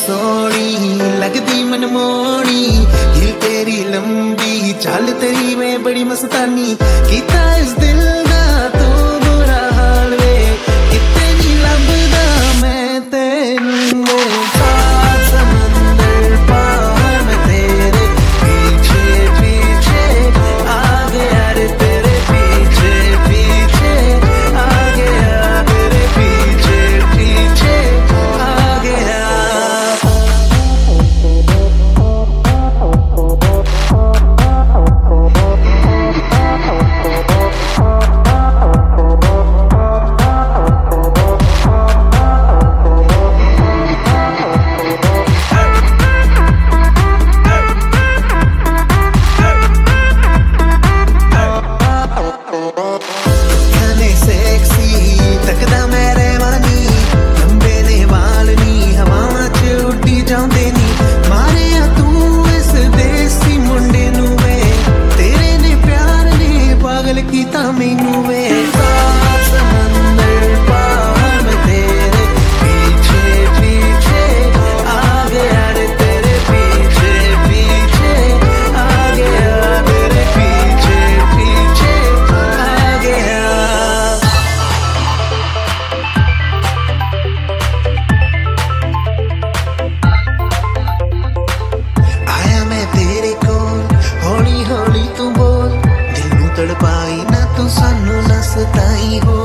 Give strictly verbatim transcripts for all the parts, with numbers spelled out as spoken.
सोनी लगदी मनमोनी, हिल तेरी लंबी चाल तेरी में बड़ी मस्तानी, कीता इस दिल दा तो बुरा हाल वे, कितनी लंबदा मैं तेनू सात समंदर पार में तेरे पीछे पीछे आ गया रे, तेरे पीछे पीछे आ गया, तेरे पीछे पीछे आ गया।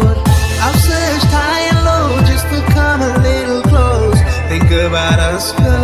I've searched high and low just to come a little close. Think about us.